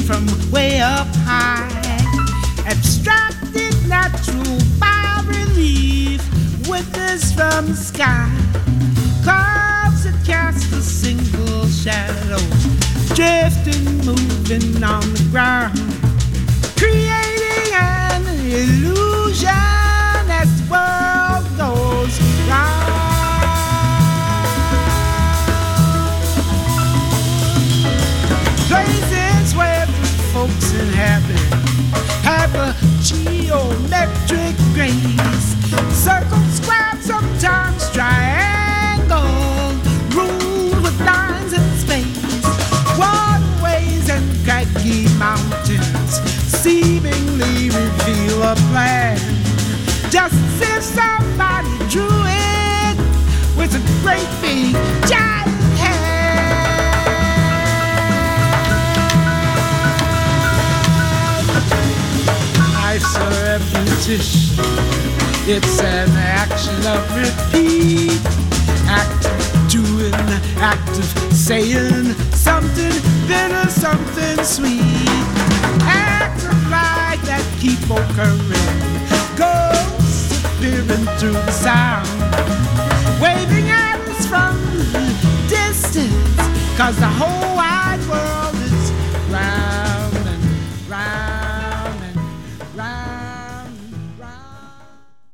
from way up high. Abstracted natural bas-relief, witness from the sky. Clouds that cast a single shadow, drifting, moving on the ground, creating an illusion as the world goes round. Places where folks inhabit have a geometric grace. Circle, square, sometimes triangle, ruled with lines in space. Waterways and craggy mountains seemingly reveal a plan, just as if somebody drew it with a great big giant hand. Life's a repetition, it's an action of repeat. Act of doing, act of saying something bitter, something sweet. Acts of life that keep occurring, ghosts appearing through the sound, waving at us from the distance, 'cause the whole wide world is round and round and round and round.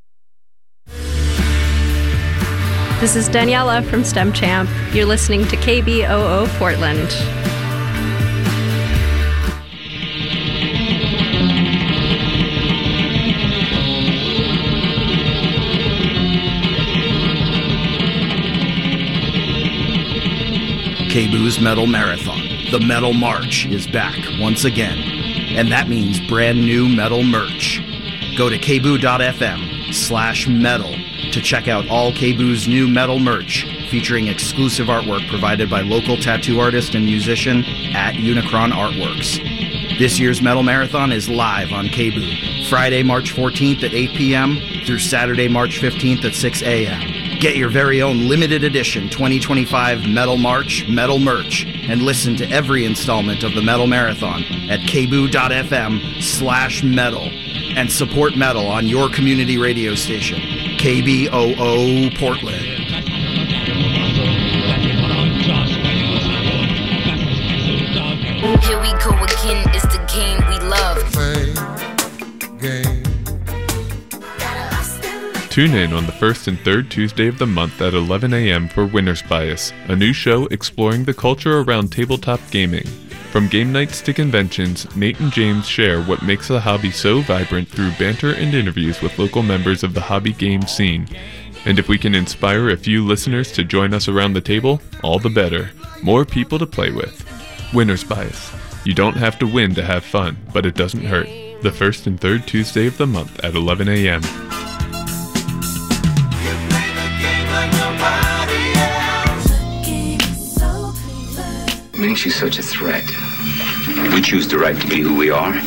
This is Daniela from STEM Champ. You're listening to KBOO Portland. KBOO's Metal Marathon, the Metal March, is back once again, and that means brand new metal merch. Go to kboo.fm/metal to check out all KBOO's new metal merch, featuring exclusive artwork provided by local tattoo artist and musician at Unicron Artworks. This year's Metal Marathon is live on KBOO, Friday, March 14th at 8 p.m. through Saturday, March 15th at 6 a.m. Get your very own limited edition 2025 Metal March metal merch and listen to every installment of the Metal Marathon at kboo.fm/metal and support metal on your community radio station, KBOO Portland. Here we go again, it's the game we love. Tune in on the first and third Tuesday of the month at 11 a.m. for Winner's Bias, a new show exploring the culture around tabletop gaming. From game nights to conventions, Nate and James share what makes the hobby so vibrant through banter and interviews with local members of the hobby game scene. And if we can inspire a few listeners to join us around the table, all the better. More people to play with. Winner's Bias. You don't have to win to have fun, but it doesn't hurt. The first and third Tuesday of the month at 11 a.m. Makes you such a threat. We choose the right to be who we are.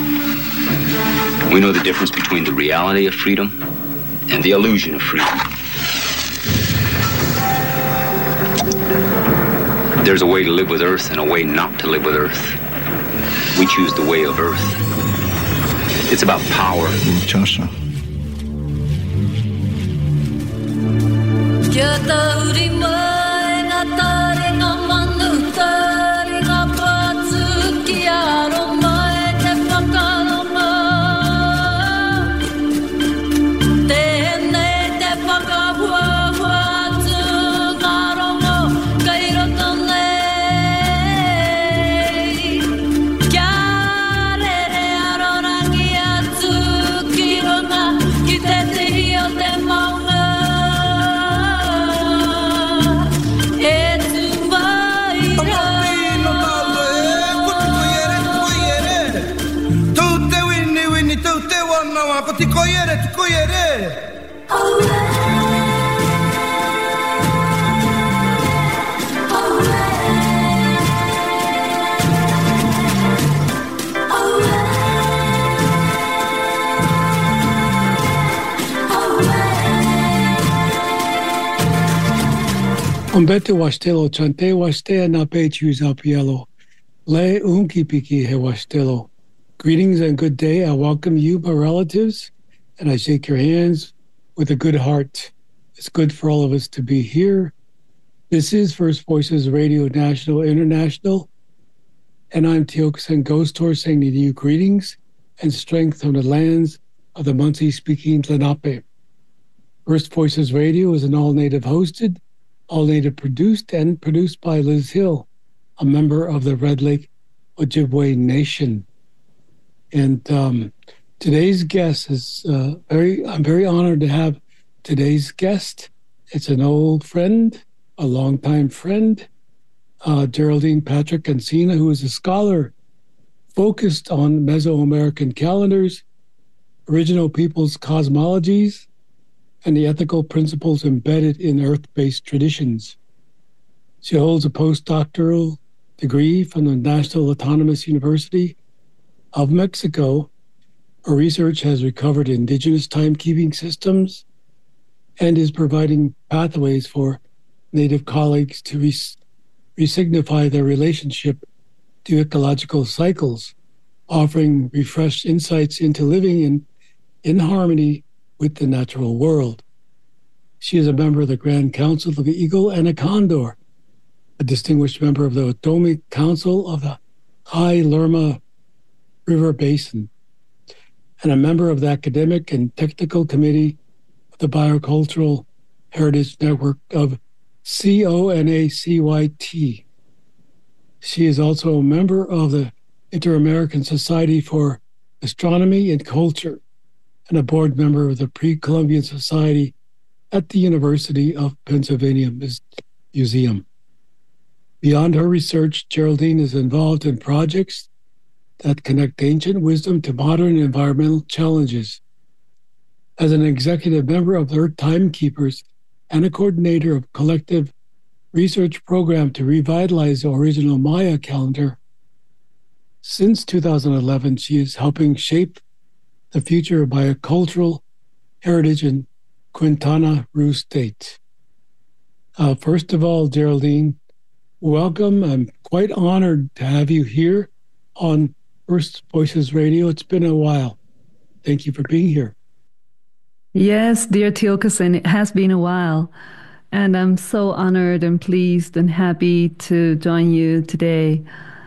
We know the difference between the reality of freedom and the illusion of freedom. There's a way to live with Earth and a way not to live with Earth. We choose the way of Earth. It's about power. Joshua. Ombete wastelo chante wastea na pe chus apielo. Le unkipiki hewastelo. Greetings and good day. I welcome you, my relatives, and I shake your hands with a good heart. It's good for all of us to be here. This is First Voices Radio National International, and I'm Tiokasin Ghostor sending you greetings and strength from the lands of the Munsee-speaking Lenape. First Voices Radio is an all-native hosted, all-native produced, and produced by Liz Hill, a member of the Red Lake Ojibwe Nation. And today's guest is I'm very honored to have today's guest. It's an old friend, a longtime friend, Geraldine Patrick Encina, who is a scholar focused on Mesoamerican calendars, original peoples' cosmologies, and the ethical principles embedded in Earth-based traditions. She holds a postdoctoral degree from the National Autonomous University of Mexico. Her research has recovered indigenous timekeeping systems and is providing pathways for Native colleagues to resignify their relationship to ecological cycles, offering refreshed insights into living in harmony with the natural world. She is a member of the Grand Council of the Eagle and a Condor, a distinguished member of the Otomi Council of the High Lerma River Basin, and a member of the Academic and Technical Committee of the Biocultural Heritage Network of CONACYT. She is also a member of the Inter-American Society for Astronomy and Culture and a board member of the Pre-Columbian Society at the University of Pennsylvania Museum. Beyond her research, Geraldine is involved in projects that connect ancient wisdom to modern environmental challenges. As an executive member of the Earth Timekeepers and a coordinator of collective research program to revitalize the original Maya calendar, since 2011, she is helping shape the future of biocultural heritage in Quintana Roo State. First of all, Geraldine, welcome. I'm quite honored to have you here on First Voices Radio. It's been a while. Thank you for being here. Yes, dear Tiokasin, it has been a while. And I'm so honored and pleased and happy to join you today.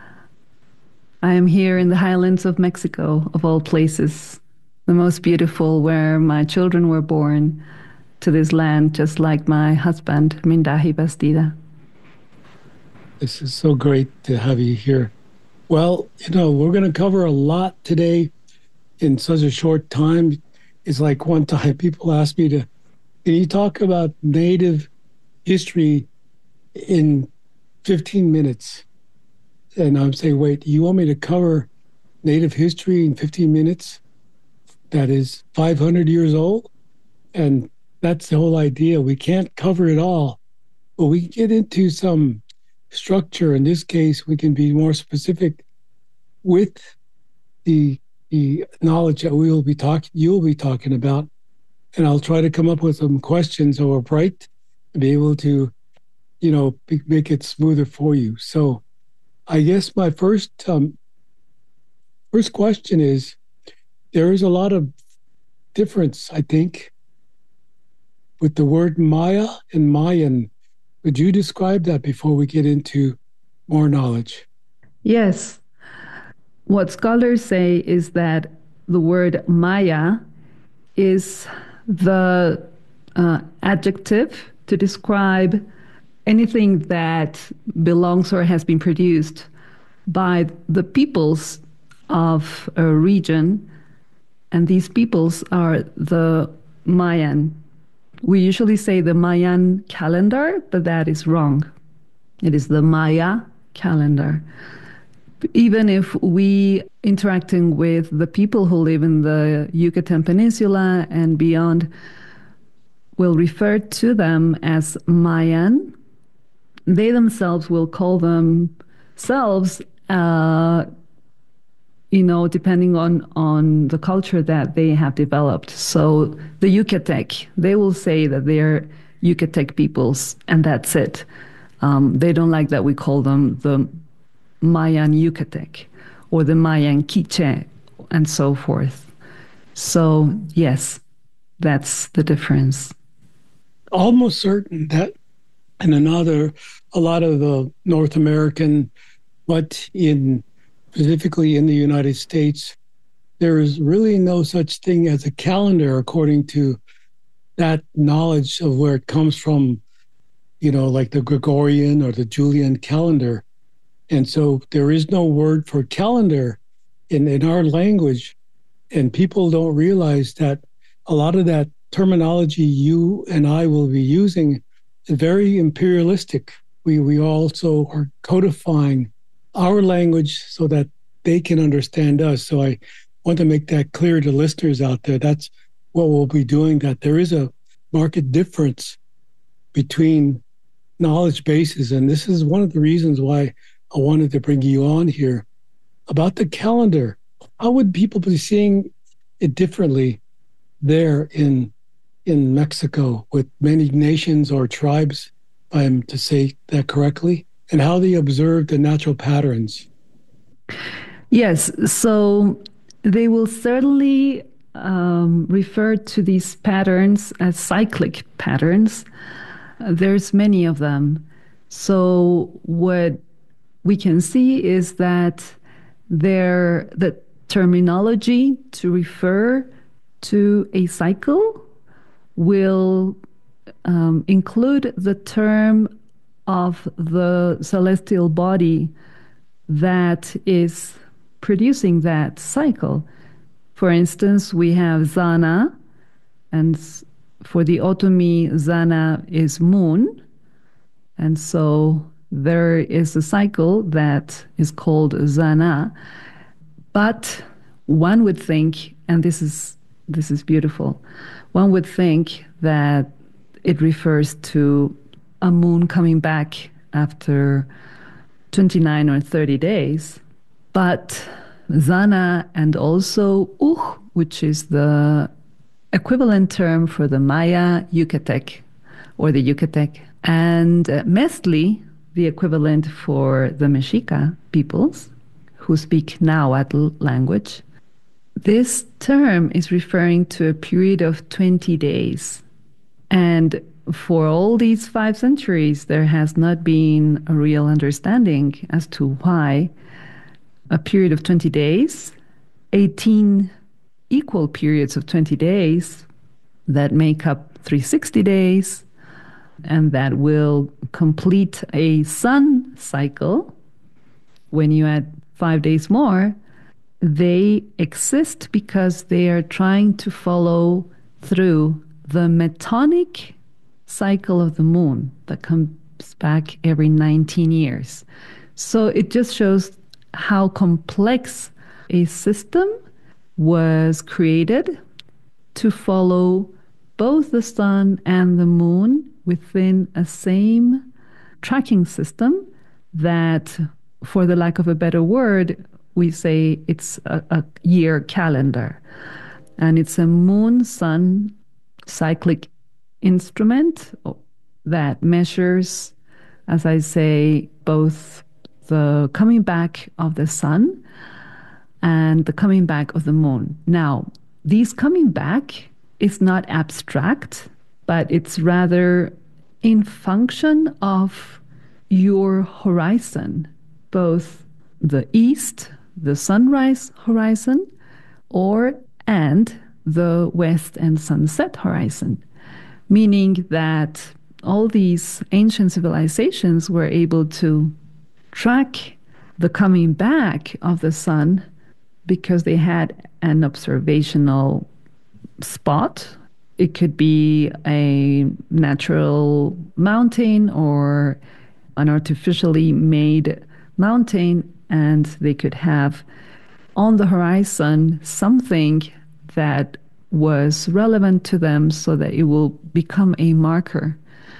I am here in the highlands of Mexico, of all places, the most beautiful, where my children were born to this land, just like my husband, Mindahi Bastida. This is so great to have you here. Well, we're going to cover a lot today in such a short time. It's like one time people asked me can you talk about Native history in 15 minutes? And I'm saying, wait, you want me to cover Native history in 15 minutes? That is 500 years old? And that's the whole idea. We can't cover it all, but we can get into some structure. In this case, we can be more specific with the knowledge that you'll be talking about, and I'll try to come up with some questions or bright to be able to, make it smoother for you. So, I guess my first question is: there is a lot of difference, I think, with the word Maya and Mayan. Would you describe that before we get into more knowledge? Yes. What scholars say is that the word Maya is the adjective to describe anything that belongs or has been produced by the peoples of a region, and these peoples are the Mayan. We usually say the Mayan calendar, but that is wrong. It is the Maya calendar. Even if we interacting with the people who live in the Yucatan Peninsula and beyond will refer to them as Mayan, they themselves will call themselves, depending on the culture that they have developed. So the Yucatec, they will say that they're Yucatec peoples, and that's it. They don't like that we call them the Mayan Yucatec or the Mayan Quiche and so forth. So, yes, that's the difference. Almost certain that in a lot of the North American, but specifically in the United States, there is really no such thing as a calendar according to that knowledge of where it comes from, like the Gregorian or the Julian calendar. And so there is no word for calendar in our language. And people don't realize that a lot of that terminology you and I will be using is very imperialistic. We also are codifying our language so that they can understand us. So I want to make that clear to listeners out there. That's what we'll be doing, that there is a marked difference between knowledge bases. And this is one of the reasons why I wanted to bring you on here. About the calendar, how would people be seeing it differently there in Mexico with many nations or tribes, if I'm to say that correctly, and how they observe the natural patterns? Yes, so they will certainly refer to these patterns as cyclic patterns. There's many of them. So what we can see is that the terminology to refer to a cycle will include the term of the celestial body that is producing that cycle. For instance, we have Zana, and for the Otomi, Zana is moon. And so there is a cycle that is called Zana. But one would think, and this is beautiful, one would think that it refers to a moon coming back after 29 or 30 days. But Zana and also which is the equivalent term for the Maya Yucatec or the Yucatec, and Mestli, the equivalent for the Mexica peoples who speak Nahuatl language. This term is referring to a period of 20 days. And for all these 5 centuries, there has not been a real understanding as to why a period of 20 days, 18 equal periods of 20 days that make up 360 days, and that will complete a sun cycle. When you add 5 days more, they exist because they are trying to follow through the metonic cycle of the moon that comes back every 19 years. So it just shows how complex a system was created to follow both the sun and the moon within a same tracking system that, for the lack of a better word, we say it's a year calendar. And it's a moon-sun cyclic instrument that measures, as I say, both the coming back of the sun and the coming back of the moon. Now, these coming back is not abstract, but it's rather in function of your horizon, both the east, the sunrise horizon, and the west and sunset horizon, meaning that all these ancient civilizations were able to track the coming back of the sun because they had an observational spot. It could be a natural mountain or an artificially made mountain, and they could have on the horizon something that was relevant to them so that it will become a marker.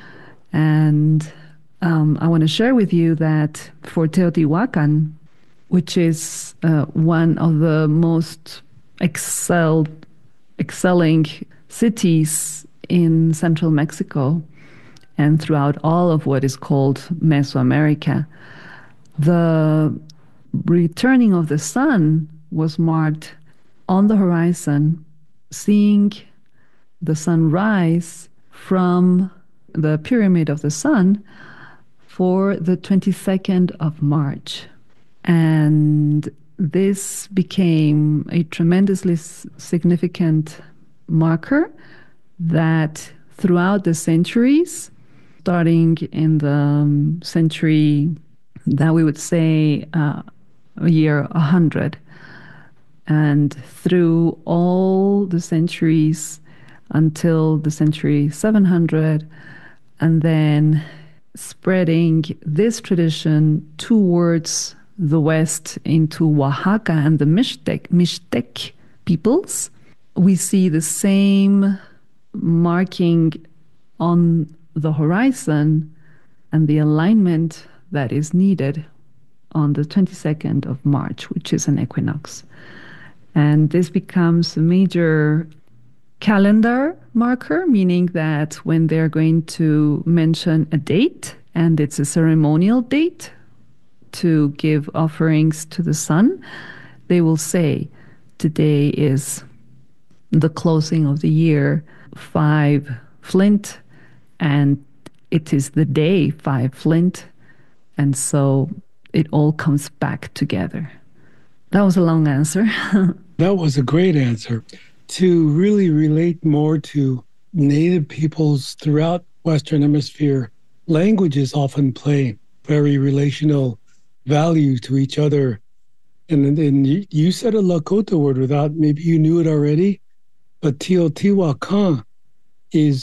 And I want to share with you that for Teotihuacan, which is one of the most excelling cities in central Mexico and throughout all of what is called Mesoamerica, The returning of the sun was marked on the horizon, seeing the sun rise from the pyramid of the sun for the 22nd of March. And this became a tremendously significant marker that throughout the centuries, starting in the century that we would say year 100, and through all the centuries until the century 700, and then spreading this tradition towards the west into Oaxaca and the Mixtec peoples, we see the same marking on the horizon and the alignment that is needed on the 22nd of March, which is an equinox. And this becomes a major calendar marker, meaning that when they're going to mention a date, and it's a ceremonial date to give offerings to the sun, they will say, today is the closing of the year 5 Flint, and it is the day 5 Flint. And so it all comes back together. That was a long answer. That was a great answer. To really relate more to Native peoples throughout Western Hemisphere, languages often play very relational value to each other. And you said a Lakota word without, maybe you knew it already, but Teotihuacan is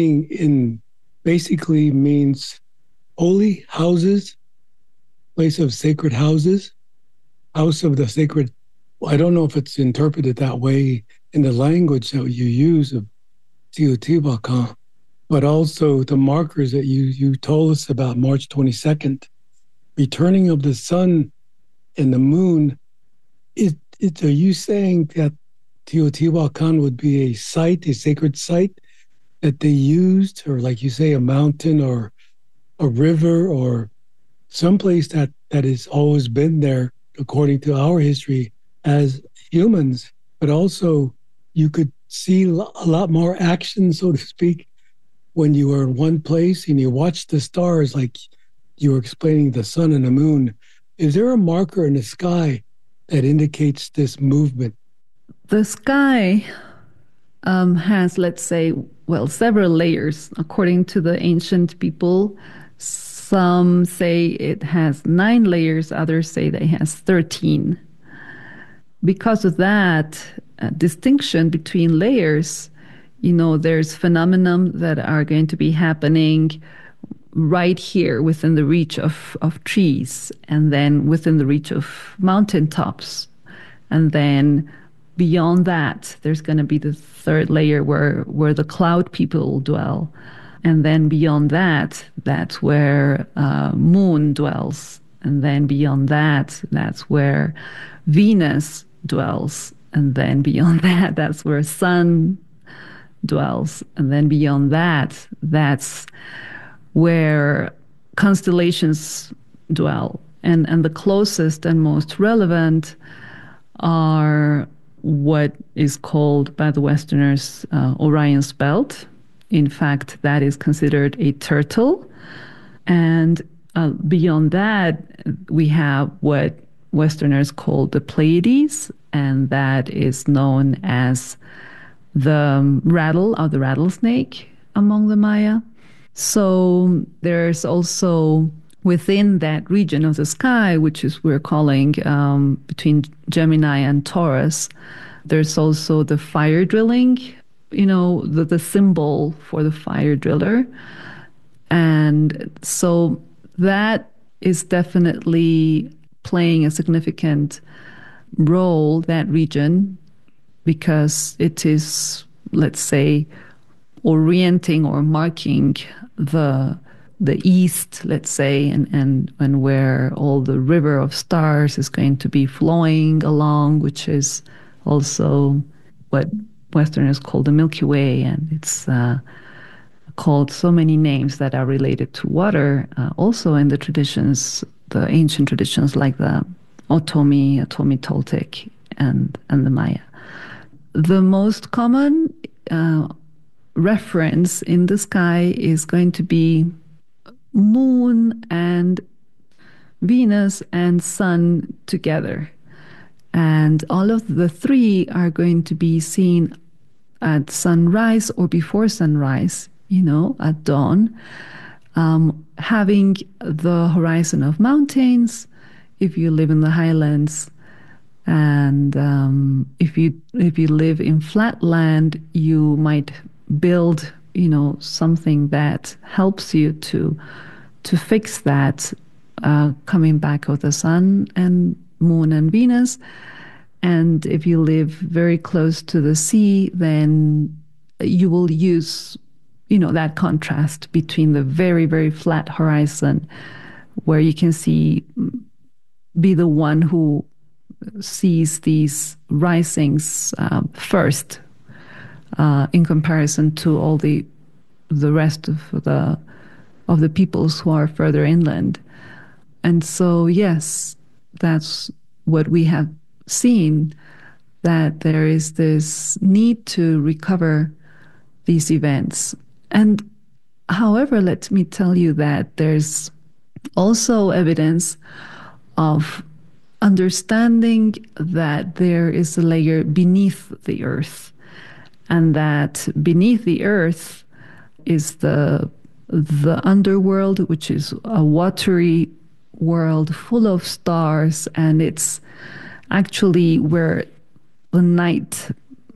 basically means holy houses, place of sacred houses, house of the sacred. I don't know if it's interpreted that way in the language that you use of Teotihuacan, but also the markers that you told us about March 22nd, returning of the sun and the moon. Are you saying that Teotihuacan would be a site, a sacred site that they used, or like you say, a mountain or a river or someplace that has always been there according to our history as humans, but also you could see a lot more action, so to speak, when you were in one place and you watched the stars, like you were explaining the sun and the moon. Is there a marker in the sky that indicates this movement? The sky has, let's say, several layers. According to the ancient people, some say it has 9 layers, others say that it has 13. Because of that distinction between layers, there's phenomena that are going to be happening right here within the reach of trees, and then within the reach of mountaintops. And then beyond that, there's going to be the 3rd layer where the cloud people dwell. And then beyond that, that's where moon dwells. And then beyond that, that's where Venus dwells. And then beyond that, that's where sun dwells. And then beyond that, that's where constellations dwell. And the closest and most relevant are what is called by the Westerners Orion's Belt. In fact, that is considered a turtle. And beyond that, we have what Westerners call the Pleiades, and that is known as the rattle of the rattlesnake among the Maya. So there's also within that region of the sky, which is we're calling between Gemini and Taurus, there's also the fire drilling, the symbol for the fire driller. And so that is definitely playing a significant role, that region, because it is, let's say, orienting or marking the east, let's say, and where all the river of stars is going to be flowing along, which is also what Westerners call the Milky Way, and it's called so many names that are related to water, also in the traditions the ancient traditions like the Otomi Toltec, and the Maya. The most common reference in the sky is going to be moon and Venus and sun together. And all of the three are going to be seen at sunrise or before sunrise, at dawn, having the horizon of mountains if you live in the highlands. And if you live in flat land, you might build, something that helps you to fix that coming back of the sun and moon and Venus. And if you live very close to the sea, then you will use, that contrast between the very, very flat horizon where you can be the one who sees these risings first in comparison to all the rest of the peoples who are further inland. And so, yes, that's what we have seen, that there is this need to recover these events. And however, let me tell you that there's also evidence of understanding that there is a layer beneath the earth, and that beneath the earth is the underworld, which is a watery world full of stars, and it's actually where the night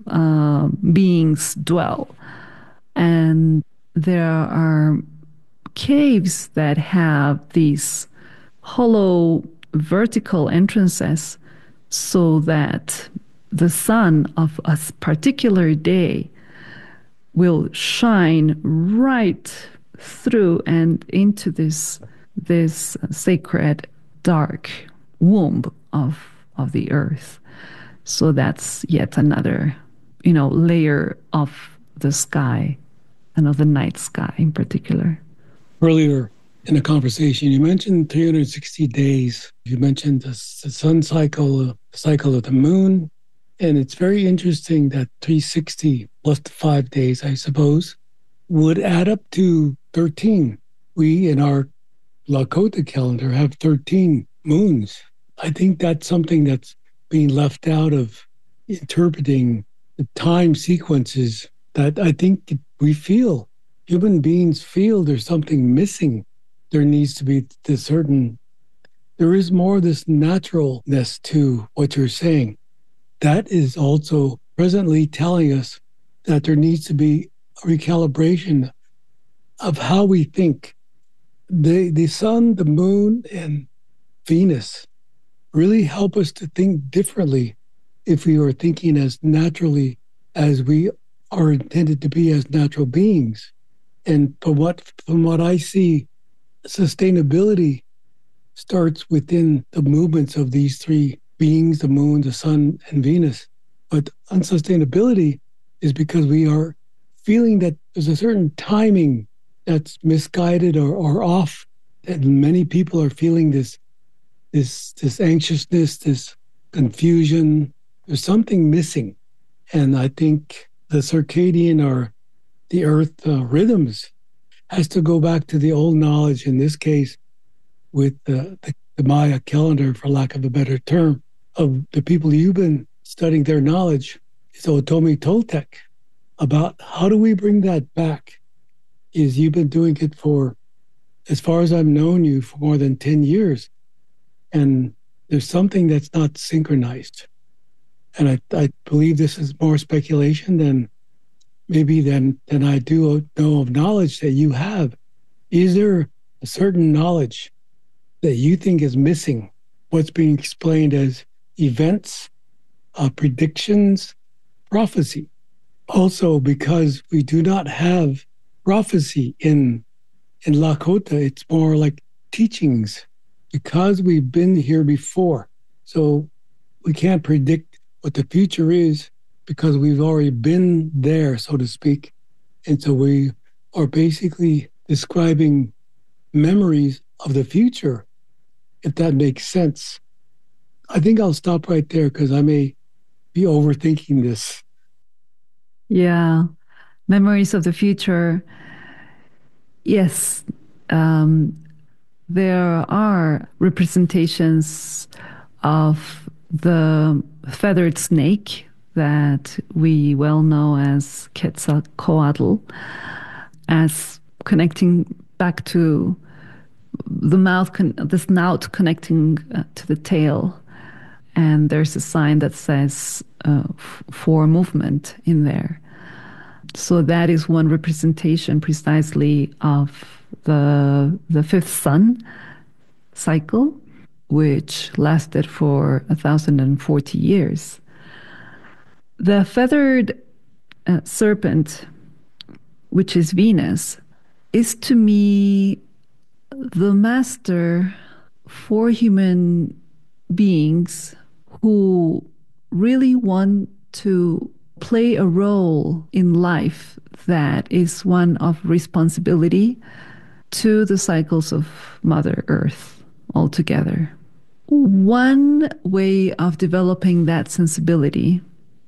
beings dwell. And there are caves that have these hollow vertical entrances so that the sun of a particular day will shine right through and into this sacred dark womb of the earth. So that's yet another, layer of the sky and of the night sky in particular. Earlier in the conversation, you mentioned 360 days. You mentioned the sun cycle, the cycle of the moon. And it's very interesting that 360 plus the 5 days, I suppose, would add up to 13. We, in our Lakota calendar, have 13 moons. I think that's something that's being left out of interpreting the time sequences that I think we feel. Human beings feel there's something missing. There needs to be there is more of this naturalness to what you're saying. That is also presently telling us that there needs to be a recalibration of how we think. The sun, the moon, and Venus really help us to think differently if we are thinking as naturally as we are intended to be as natural beings. And from what I see, sustainability starts within the movements of these three beings, the moon, the sun, and Venus. But unsustainability is because we are feeling that there's a certain timing that's misguided or off, and many people are feeling this anxiousness, this confusion. There's something missing. And I think the circadian or the earth rhythms has to go back to the old knowledge, in this case, with the Maya calendar, for lack of a better term, of the people you've been studying their knowledge, is Otomi Toltec, about how do we bring that back. Is you've been doing it for, as far as I've known you, for more than 10 years. And there's something that's not synchronized. And I believe this is more speculation than I do know of knowledge that you have. Is there a certain knowledge that you think is missing? What's being explained as events, predictions, prophecy. Also, because we do not have prophecy in Lakota, it's more like teachings, because we've been here before. So we can't predict what the future is because we've already been there, so to speak. And so we are basically describing memories of the future if that makes sense. I think I'll stop right there because I may be overthinking this. Yeah. Memories of the future. Yes. There are representations of the feathered snake that we well know as Quetzalcoatl, as connecting back to the mouth, the snout connecting to the tail. And there's a sign that says for movement in there. So that is one representation precisely of the fifth sun cycle, which lasted for 1,040 years. The feathered serpent, which is Venus, is to me the master for human beings who really want to play a role in life that is one of responsibility to the cycles of Mother Earth altogether. One way of developing that sensibility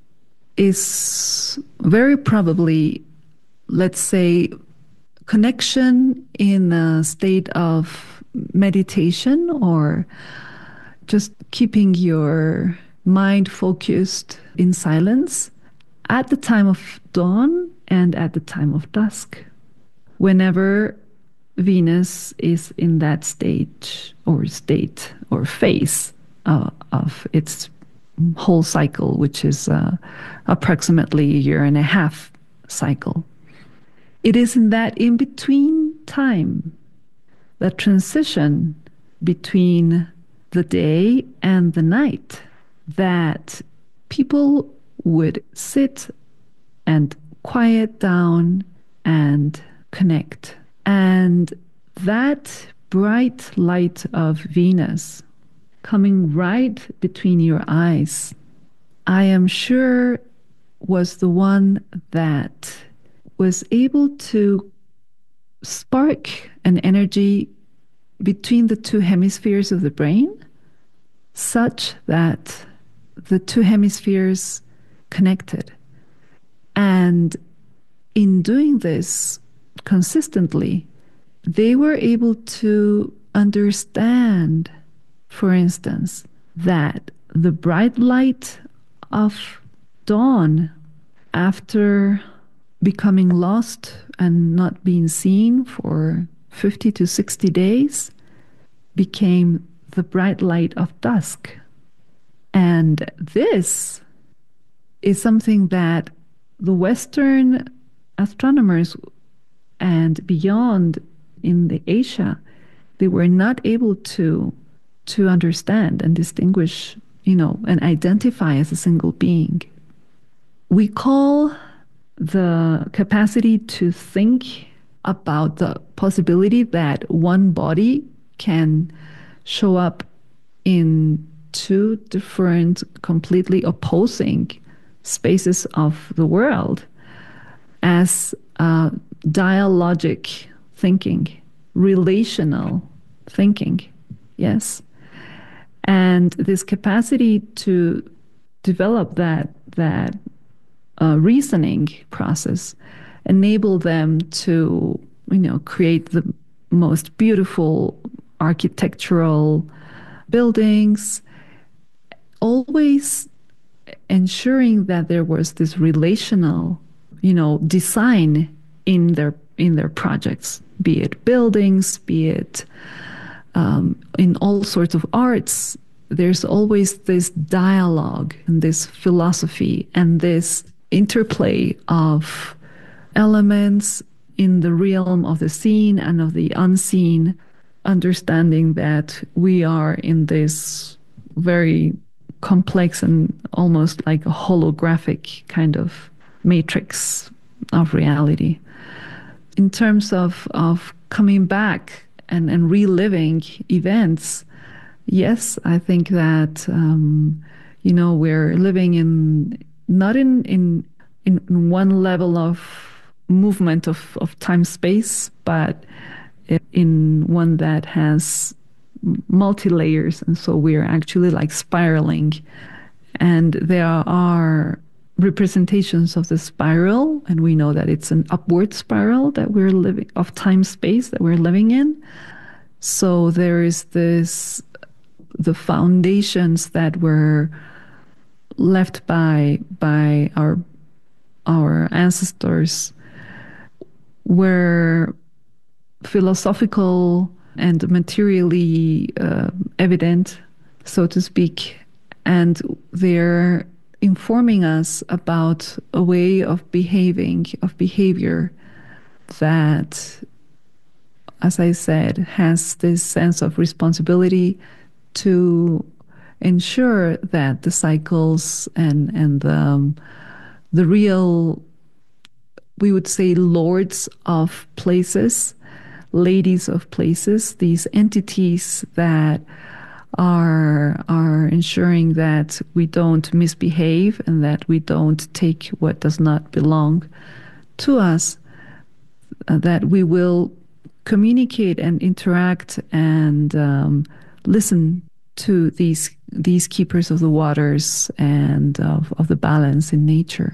is very probably, let's say, connection in a state of meditation or just keeping your mind focused in silence at the time of dawn and at the time of dusk. Whenever Venus is in that state or phase of its whole cycle, which is approximately a year and a half cycle. It is in that in-between time, that transition between the day and the night, that people would sit and quiet down and connect. And that bright light of Venus coming right between your eyes, I am sure was the one that was able to spark an energy between the two hemispheres of the brain, such that the two hemispheres connected. And in doing this consistently, they were able to understand, for instance, that the bright light of dawn, after becoming lost and not being seen for 50 to 60 days, became the bright light of dusk. And this is something that the Western astronomers and beyond in the Asia, they were not able to understand and distinguish, and identify as a single being. We call the capacity to think about the possibility that one body can show up in two different, completely opposing spaces of the world as dialogic thinking, relational thinking, yes. And this capacity to develop that reasoning process enable them to, create the most beautiful architectural buildings, always ensuring that there was this relational, design in their projects, be it buildings, be it in all sorts of arts. There's always this dialogue and this philosophy and this interplay of elements in the realm of the seen and of the unseen, understanding that we are in this very complex and almost like a holographic kind of matrix of reality. In terms of coming back and reliving events, yes, I think that we're living not in one level of movement of time space, but in one that has multi-layers, and so we're actually like spiraling. And there are representations of the spiral, and we know that it's an upward spiral that we're living of time-space that we're living in. So there is the foundations that were left by our ancestors were philosophical and materially evident, so to speak, and they're informing us about a way of behavior that, as I said, has this sense of responsibility to ensure that the cycles and the real, we would say, lords of places, ladies of places, these entities that are ensuring that we don't misbehave and that we don't take what does not belong to us, that we will communicate and interact and listen to these keepers of the waters and of the balance in nature.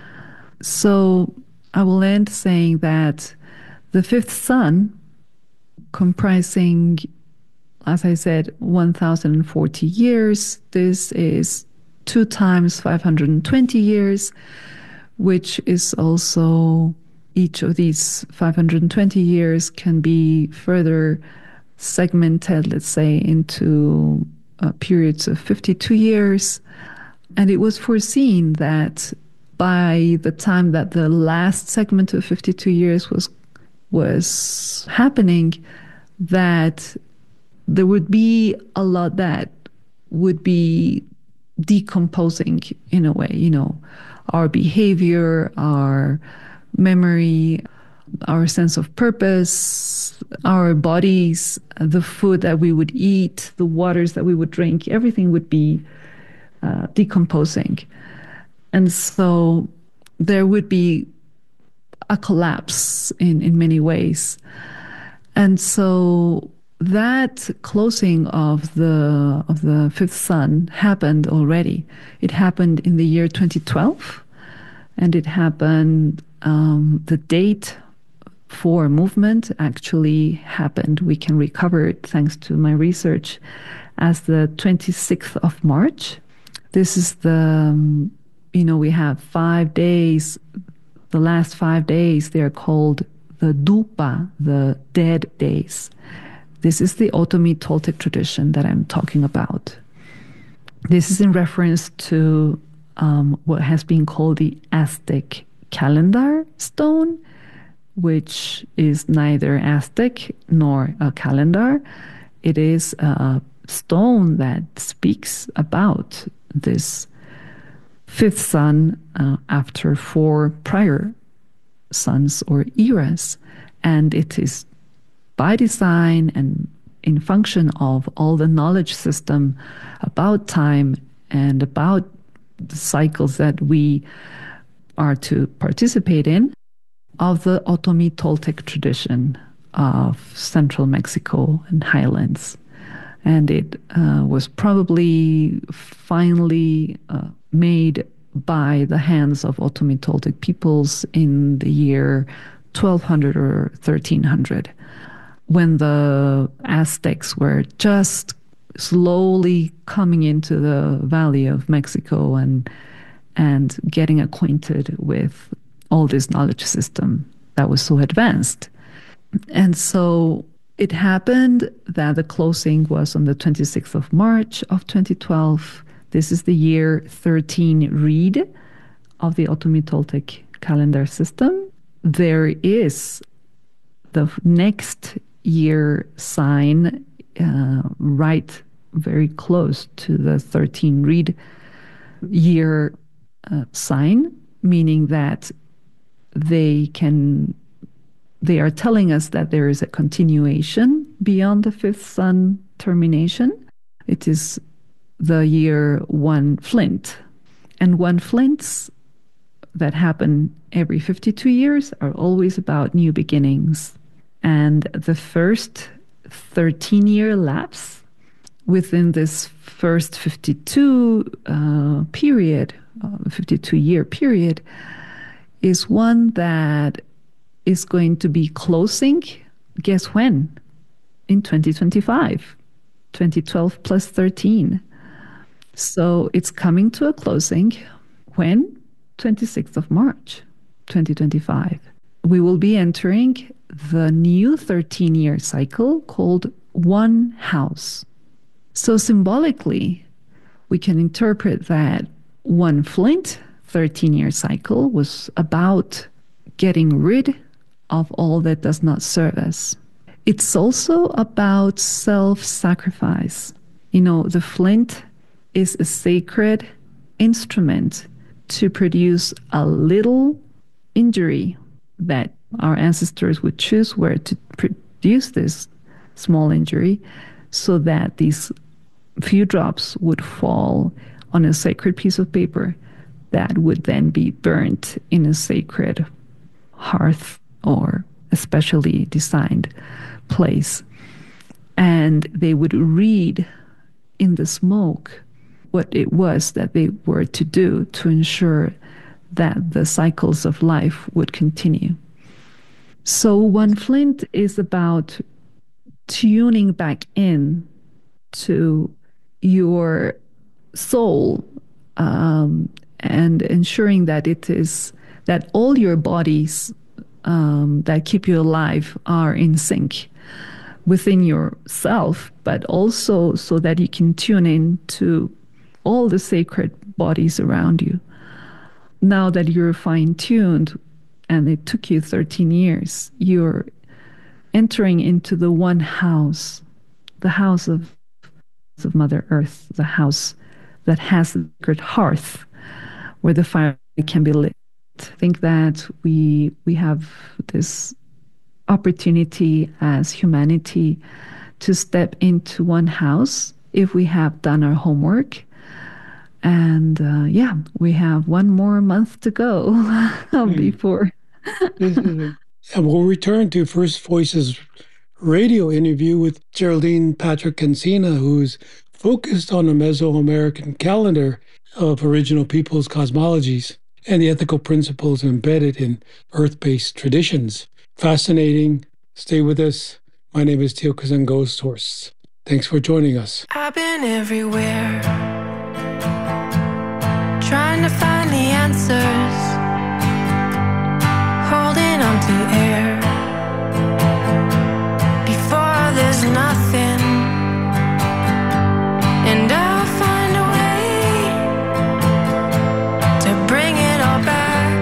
So I will end saying that the fifth sun, comprising, as I said, 1,040 years, this is 2 times 520 years, which is also, each of these 520 years can be further segmented, let's say, into periods of 52 years. And it was foreseen that by the time that the last segment of 52 years was happening, that there would be a lot that would be decomposing in a way, our behavior, our memory, our sense of purpose, our bodies, the food that we would eat, the waters that we would drink, everything would be decomposing. And so there would be a collapse in many ways. And so that closing of the fifth sun happened already. It happened in the year 2012, and it happened, the date for movement actually happened. We can recover it thanks to my research as the 26th of March. This is we have 5 days. The last 5 days, they are called the Dupa, the dead days. This is the Otomi Toltec tradition that I'm talking about. This is in reference to what has been called the Aztec calendar stone, which is neither Aztec nor a calendar. It is a stone that speaks about this fifth sun after 4 prior suns or eras. And it is by design and in function of all the knowledge system about time and about the cycles that we are to participate in, of the Otomi Toltec tradition of central Mexico and highlands. And it was probably finally made by the hands of Otomi Toltec peoples in the year 1200 or 1300, when the Aztecs were just slowly coming into the Valley of Mexico and getting acquainted with all this knowledge system that was so advanced. And so it happened that the closing was on the 26th of March of 2012. This is the year 13 read of the Otomi Toltec calendar system. There is the next year sign right very close to the 13 read year sign, meaning that they are telling us that there is a continuation beyond the fifth sun termination. It is the year 1 Flint. And 1 Flints that happen every 52 years are always about new beginnings. And the first 13-year lapse within this first 52-year period, is one that is going to be closing, guess when? In 2025, 2012 plus 13. So it's coming to a closing when? 26th of March, 2025. We will be entering the new 13-year cycle called One House. So symbolically, we can interpret that One Flint 13-year cycle was about getting rid of all that does not serve us. It's also about self-sacrifice. You know, the flint is a sacred instrument to produce a little injury that our ancestors would choose where to produce this small injury so that these few drops would fall on a sacred piece of paper that would then be burnt in a sacred hearth or a specially designed place. And they would read in the smoke what it was that they were to do to ensure that the cycles of life would continue. So One Flint is about tuning back in to your soul, and ensuring that it is that all your bodies that keep you alive are in sync within yourself, but also so that you can tune in to all the sacred bodies around you. Now that you're fine-tuned, and it took you 13 years, you're entering into the one house, the house of Mother Earth, the house that has the sacred hearth where the fire can be lit. I think that we have this opportunity as humanity to step into one house if we have done our homework. And we have one more month to go before. And we'll return to First Voices radio interview with Geraldine Patrick Cancina, who's focused on the Mesoamerican calendar of original peoples' cosmologies and the ethical principles embedded in Earth-based traditions. Fascinating. Stay with us. My name is Theo Kazan Ghost Horse. Thanks for joining us. I've been everywhere, trying to find the answers, holding on to air. Before there's nothing, and I'll find a way to bring it all back.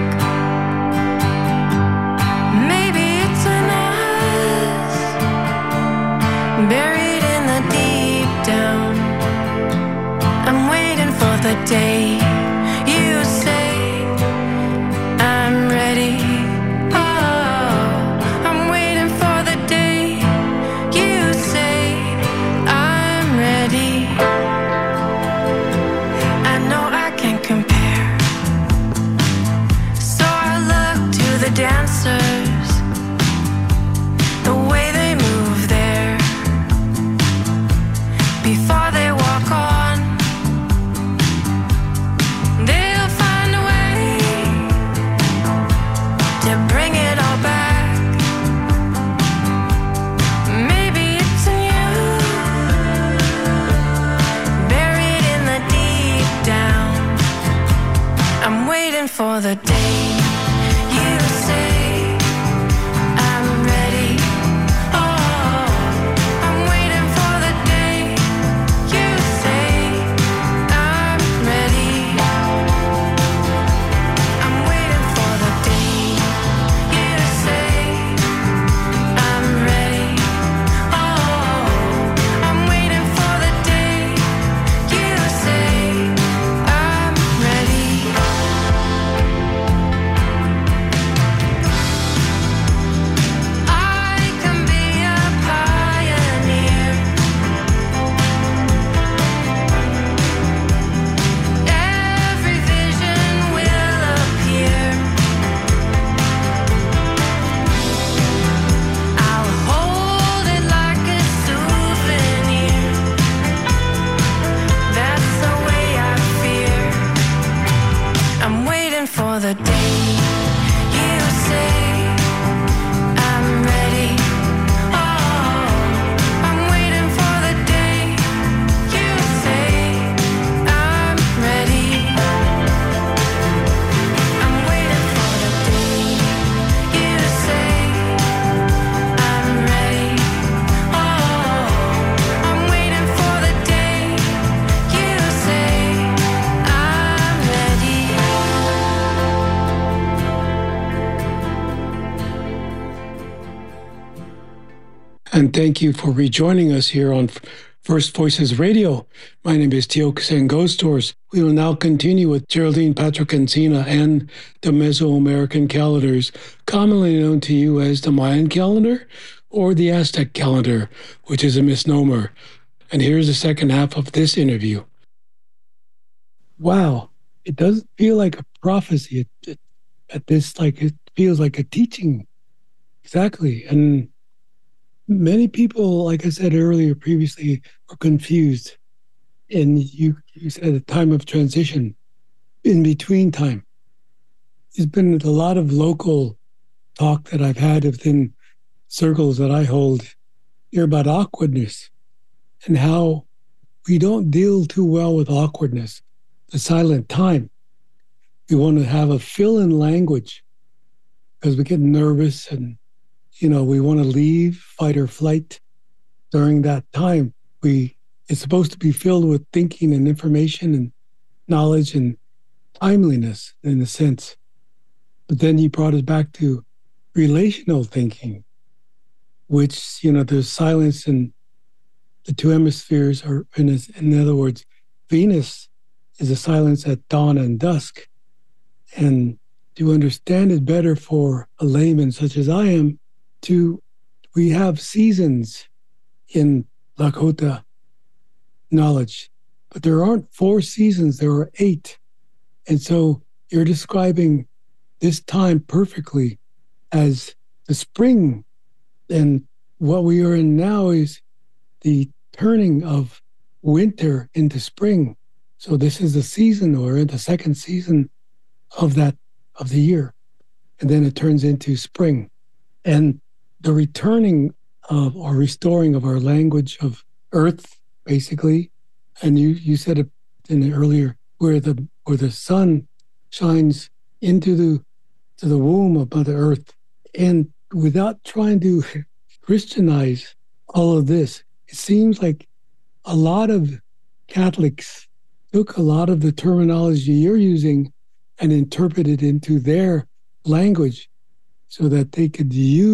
Maybe it's in us, buried in the deep down. I'm waiting for the day you say I'm ready. Oh, I'm waiting for the day you say I'm ready. I know I can't compare, so I look to the dancers, the way they move there before they walk on. They'll find a way to bring it all back. Maybe it's in you, buried in the deep down. I'm waiting for the day you say I'm ready. Oh, I'm waiting for the day you say I'm ready. I'm waiting for the day you say I'm ready. Oh, I'm waiting for the day you say I'm ready. And thank you for rejoining us here on First Voices Radio. My name is Tio Ghost Stories. We will now continue with Geraldine Patrick Encina and the Mesoamerican calendars, commonly known to you as the Mayan calendar or the Aztec calendar, which is a misnomer. And here's the second half of this interview. Wow, it doesn't feel like a prophecy at this, like it feels like a teaching. Exactly. And many people, like I said earlier previously, are confused. And you said a time of transition, in between time. There's been a lot of local talk that I've had within circles that I hold here about awkwardness and how we don't deal too well with awkwardness, the silent time. We want to have a fill-in language because we get nervous and we want to leave, fight or flight. During that time, it's supposed to be filled with thinking and information and knowledge and timeliness in a sense. But then he brought us back to relational thinking, which, there's silence in the two hemispheres, or in other words, Venus is a silence at dawn and dusk. And to understand it better for a layman such as I am, we have seasons in Lakota knowledge, but there aren't 4 seasons, there are 8. And so you're describing this time perfectly as the spring. And what we are in now is the turning of winter into spring. So this is the season, or the second season of the year. And then it turns into spring. And the returning of or restoring of our language of earth, basically, and you said it in the earlier, where the sun shines into the womb of Mother Earth, and without trying to Christianize all of this, it seems like a lot of Catholics took a lot of the terminology you're using and interpreted into their language so that they could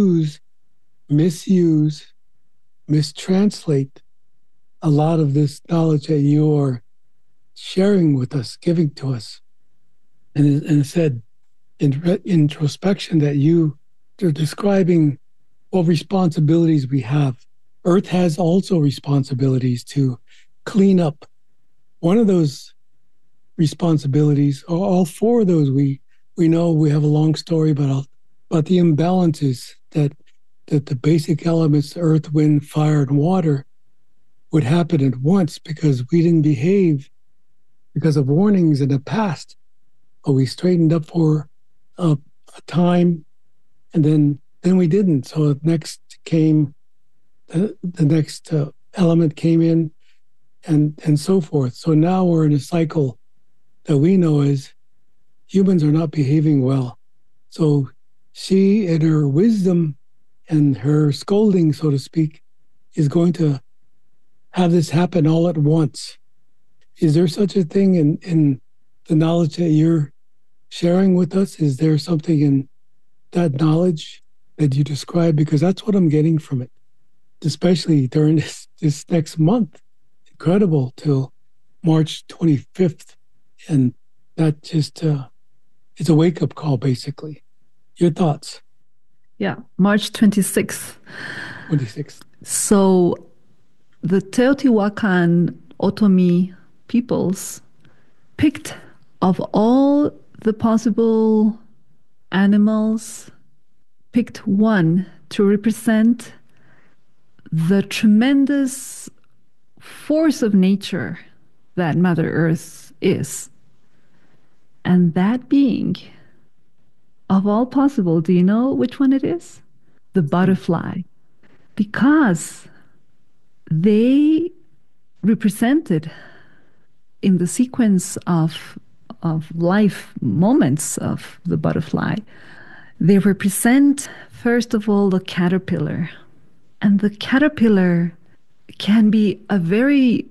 misuse, mistranslate a lot of this knowledge that you are sharing with us, giving to us. And it said in introspection that you're describing what responsibilities we have. Earth has also responsibilities to clean up. One of those responsibilities, or all 4 of those, we know we have a long story about the imbalances that the basic elements, earth, wind, fire, and water, would happen at once because we didn't behave because of warnings in the past. But we straightened up for a time, and then we didn't. So next came the next element came in, and so forth. So now we're in a cycle that we know as humans are not behaving well. So she, in her wisdom and her scolding, so to speak, is going to have this happen all at once. Is there such a thing in the knowledge that you're sharing with us? Is there something in that knowledge that you describe? Because that's what I'm getting from it, especially during this next month. Incredible, till March 25th. And that just, it's a wake-up call, basically. Your thoughts? Yeah, March 26th. 26th. So the Teotihuacan Otomi peoples picked of all the possible animals, picked one to represent the tremendous force of nature that Mother Earth is. And that being, of all possible, do you know which one it is? The butterfly. Because they represented in the sequence of life moments of the butterfly, they represent, first of all, the caterpillar. And the caterpillar can be a very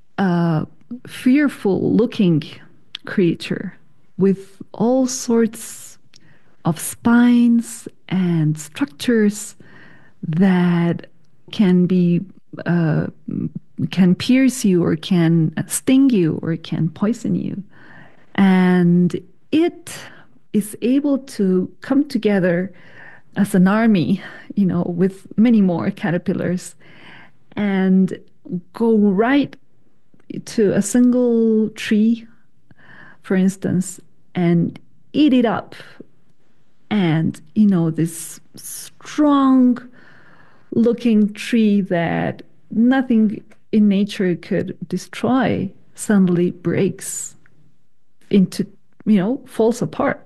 fearful looking creature with all sorts of spines and structures that can be can pierce you or can sting you or can poison you. And it is able to come together as an army, with many more caterpillars and go right to a single tree, for instance, and eat it up. And, this strong looking tree that nothing in nature could destroy suddenly breaks into, falls apart.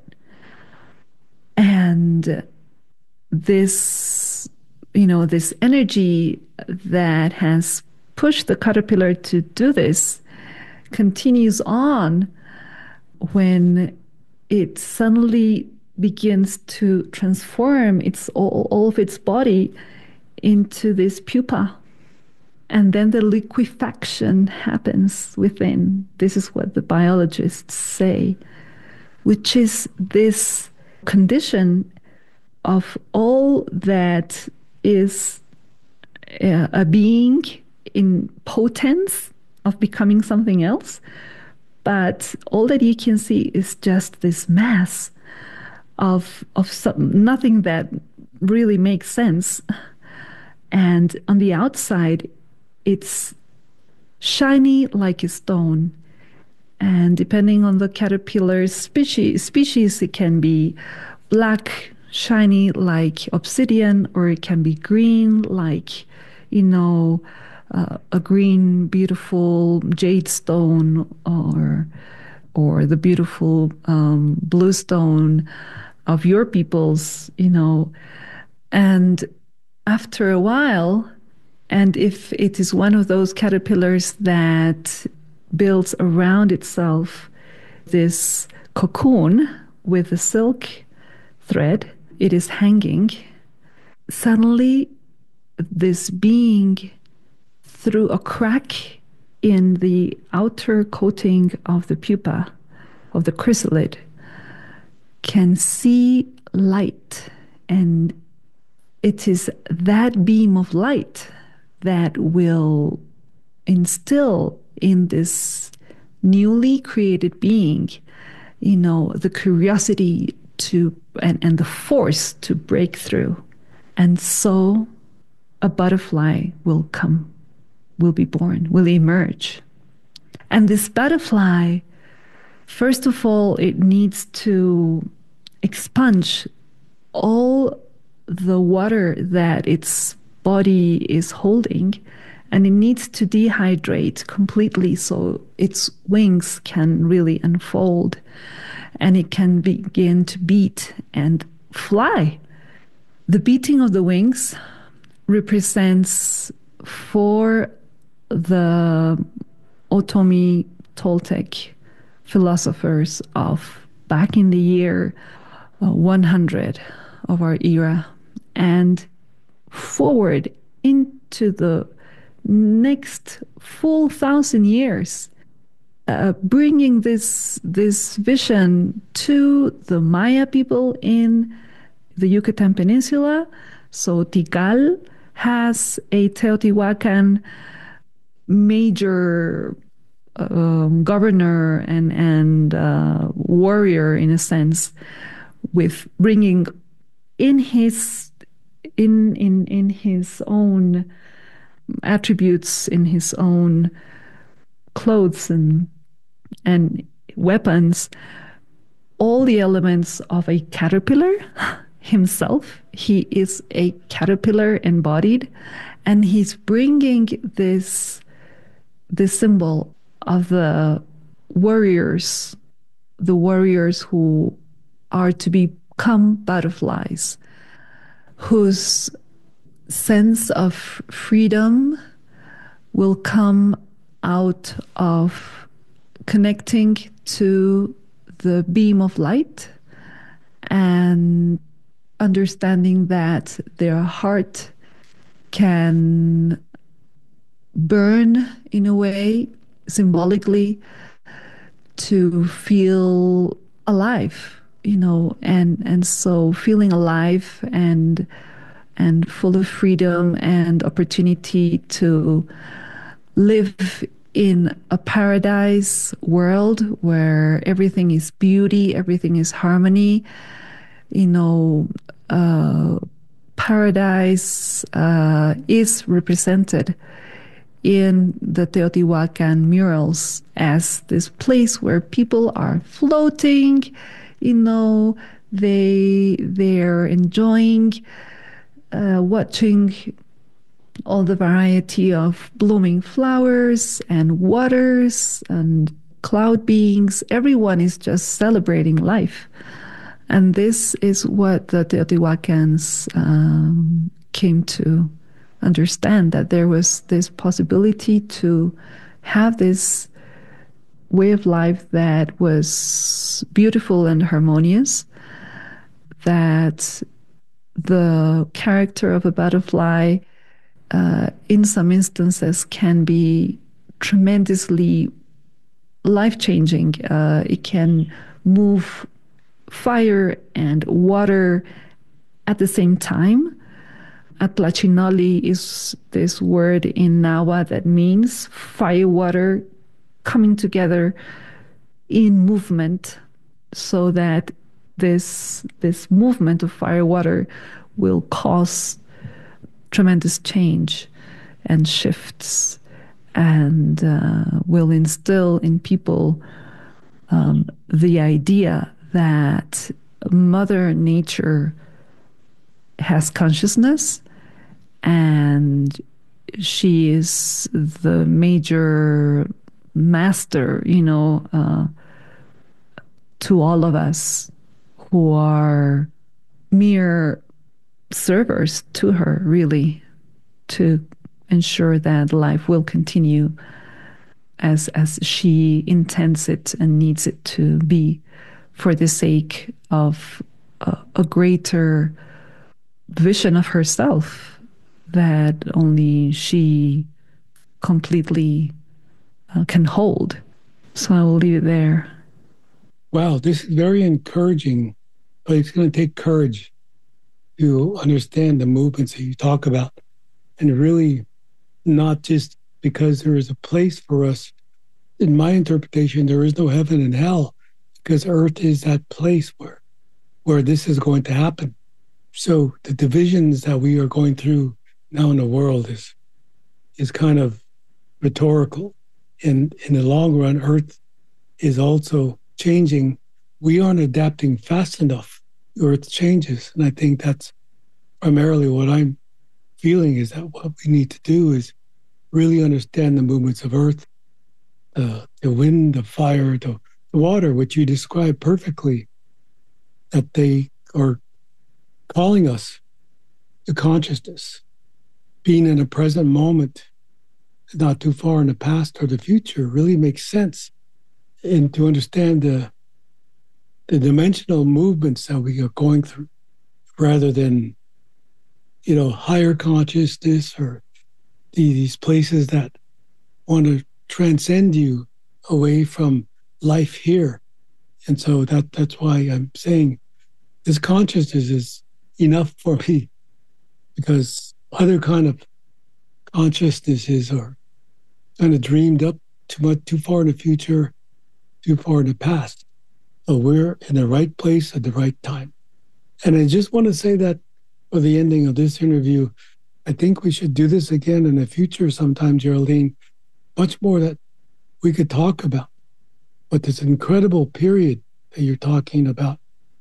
And this, this energy that has pushed the caterpillar to do this continues on when it suddenly begins to transform all of its body into this pupa. And then the liquefaction happens within. This is what the biologists say, which is this condition of all that is a being in potence of becoming something else. But all that you can see is just this mass of nothing that really makes sense. And on the outside, it's shiny like a stone. And depending on the caterpillar species, it can be black, shiny like obsidian, or it can be green like, a green, beautiful jade stone, or the beautiful blue stone of your peoples, And after a while, and if it is one of those caterpillars that builds around itself this cocoon with a silk thread, it is hanging. Suddenly, this being, through a crack in the outer coating of the pupa, of the chrysalid, can see light. And it is that beam of light that will instill in this newly created being, the curiosity to and the force to break through. And so a butterfly will be born, will emerge. And this butterfly, first of all, it needs to expunge all the water that its body is holding, and it needs to dehydrate completely so its wings can really unfold and it can begin to beat and fly. The beating of the wings represents, for the Otomi Toltec philosophers of back in the year 100 of our era and forward into the next full 1,000 years, bringing this vision to the Maya people in the Yucatan Peninsula. So Tikal has a Teotihuacan major governor and warrior, in a sense, with bringing in his own attributes, in his own clothes and weapons, all the elements of a caterpillar himself. He is a caterpillar embodied, and he's bringing this symbol of the warriors who are to become butterflies, whose sense of freedom will come out of connecting to the beam of light and understanding that their heart can burn in a way, symbolically, to feel alive, and so feeling alive and and full of freedom and opportunity to live in a paradise world where everything is beauty, everything is harmony. Paradise is represented in the Teotihuacan murals as this place where people are floating, they're enjoying watching all the variety of blooming flowers and waters and cloud beings. Everyone is just celebrating life. And this is what the Teotihuacans came to understand, that there was this possibility to have this way of life that was beautiful and harmonious, that the character of a butterfly in some instances can be tremendously life-changing. It can move fire and water at the same time. Atlachinoli is this word in Nahua that means fire, water coming together in movement, so that this movement of fire, water will cause tremendous change and shifts, and will instill in people the idea that Mother Nature has consciousness, and she is the major master, to all of us who are mere servers to her, really, to ensure that life will continue as she intends it and needs it to be, for the sake of a greater vision of herself that only she completely can hold. So I will leave it there. Wow, this is very encouraging, but it's going to take courage to understand the movements that you talk about, and really not just because there is a place for us. In my interpretation, there is no heaven and hell, because Earth is that place where this is going to happen. So the divisions that we are going through now in the world is kind of rhetorical. And in the long run, Earth is also changing. We aren't adapting fast enough. Earth changes. And I think that's primarily what I'm feeling, is that what we need to do is really understand the movements of Earth, the wind, the fire, the water, which you described perfectly, that they are calling us to consciousness, being in a present moment, not too far in the past or the future, really makes sense. And to understand the dimensional movements that we are going through, rather than, higher consciousness or these places that want to transcend you away from life here. And so that's why I'm saying this consciousness is enough for me, because other kind of consciousnesses are kind of dreamed up too far in the future, too far in the past. So we're in the right place at the right time. And I just want to say that for the ending of this interview, I think we should do this again in the future sometime, Geraldine. Much more that we could talk about. But this incredible period that you're talking about,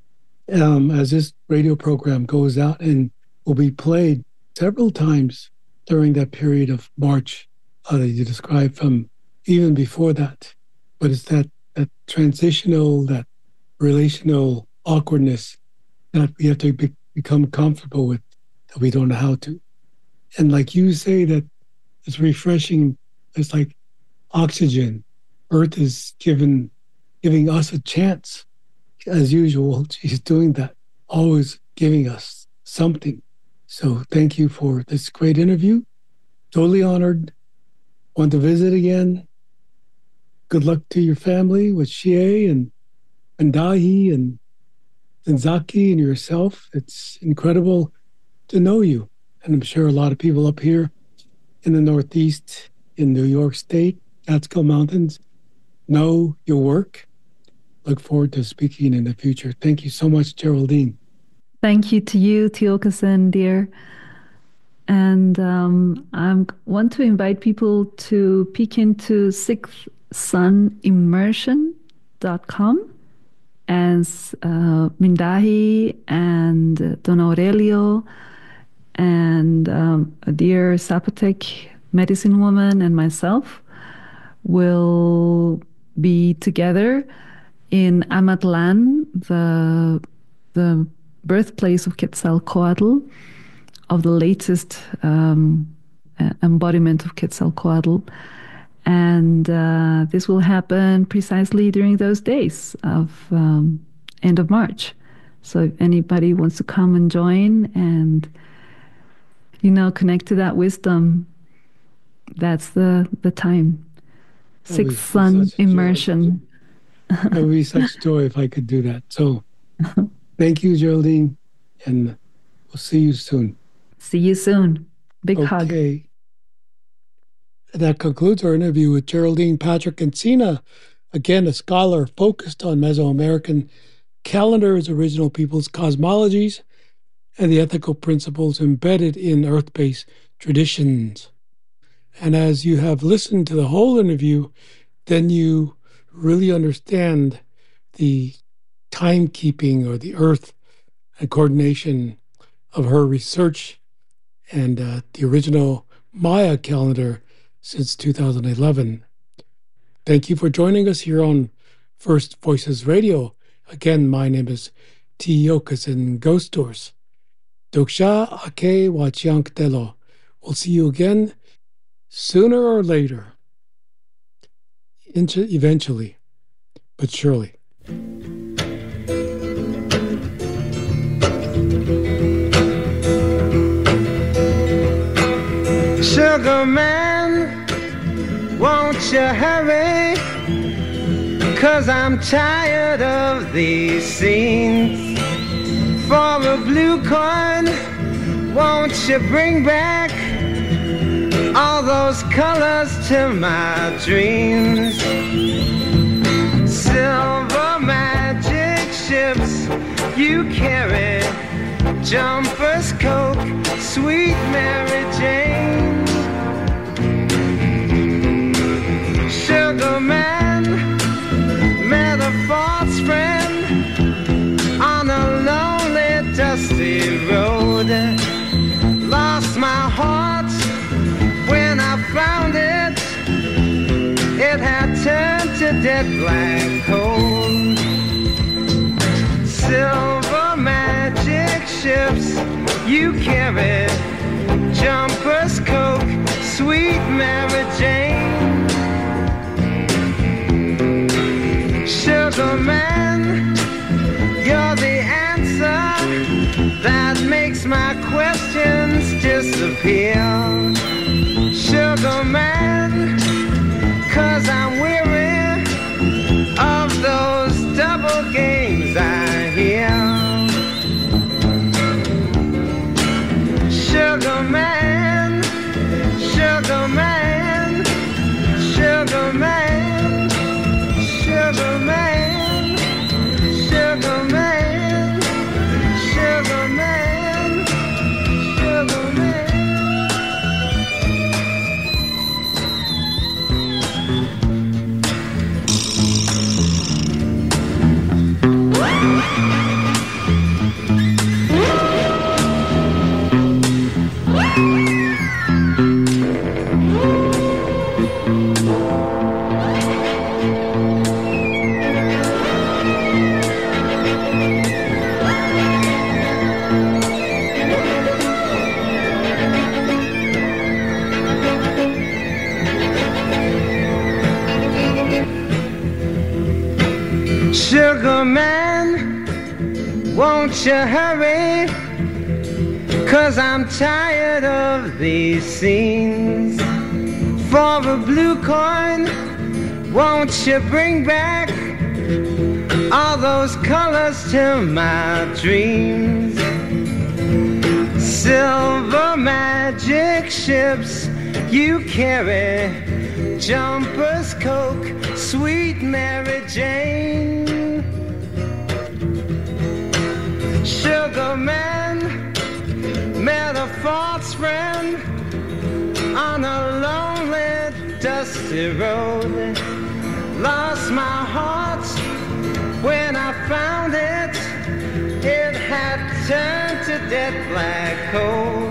as this radio program goes out and will be played several times during that period of March that you described, from even before that. But it's that transitional, that relational awkwardness that we have to become comfortable with, that we don't know how to. And like you say, that it's refreshing. It's like oxygen. Earth is giving us a chance. As usual, she's doing that, always giving us something. So thank you for this great interview. Totally honored. Want to visit again. Good luck to your family with Shie and Dahi and Zaki and yourself. It's incredible to know you. And I'm sure a lot of people up here in the Northeast, in New York State, Catskill Mountains, know your work. Look forward to speaking in the future. Thank you so much, Geraldine. Thank you to you, Tiokasin, dear. And I want to invite people to peek into sixthsunimmersion.com as Mindahi and Don Aurelio and a dear Zapotec medicine woman and myself will be together in Amatlan, the birthplace of Quetzalcoatl, of the latest embodiment of Quetzalcoatl. And this will happen precisely during those days of end of March. So if anybody wants to come and join and, connect to that wisdom, that's the time. Sixth Sun Immersion. It would be such joy if I could do that. So thank you, Geraldine, and we'll see you soon. See you soon. Big hug. Okay. That concludes our interview with Geraldine Patrick Encina, again, a scholar focused on Mesoamerican calendars, original peoples' cosmologies, and the ethical principles embedded in Earth-based traditions. And as you have listened to the whole interview, then you really understand the timekeeping or the Earth and coordination of her research and the original Maya calendar since 2011. Thank you for joining us here on First Voices Radio. Again, my name is Tiokasin Ghost Tours. Doksha Ake Wachiank Telo. We'll see you again sooner or later. Eventually, but surely. Sugar man, won't you hurry? 'Cause I'm tired of these scenes. For a blue coin, won't you bring back all those colors to my dreams? Silver magic ships you carry, jumpers, Coke, sweet Mary Jane. Sugar man met a false friend on a lonely, dusty road. Lost my heart when I found it. It had turned to dead black coal. Silver magic ships you carry, jumpers, Coke, sweet Mary Jane. Sugar man, you're the answer that makes my questions disappear. Sugar man, 'cause I'm weary of those double games I hear. Sugar man, sugar man, sugar man, sugar man, sugar man, sugar man, sugar man. Sugar man, won't you hurry? 'Cause I'm tired of these scenes. For a blue coin, won't you bring back all those colors to my dreams? Silver magic ships you carry, jumpers, Coke, sweet Mary Jane. Sugar man met a false friend on a lonely, dusty road. Lost my heart when I found it. It had turned to dead black coal.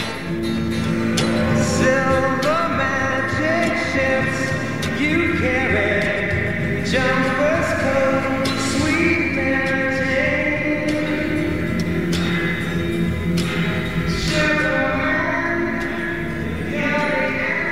Silver magic ships you carry, jumpers, Coke, sweet Mary Jane. Sugar man, you're the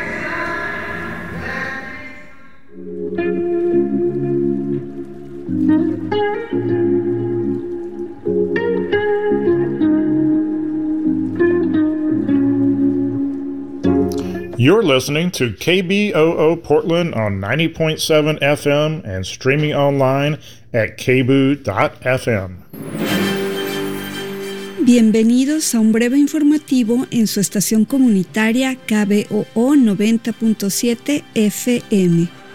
You're listening to KBOO Portland on 90.7 FM and streaming online at kboo.fm. Bienvenidos a un breve informativo en su estación comunitaria KBOO 90.7 FM.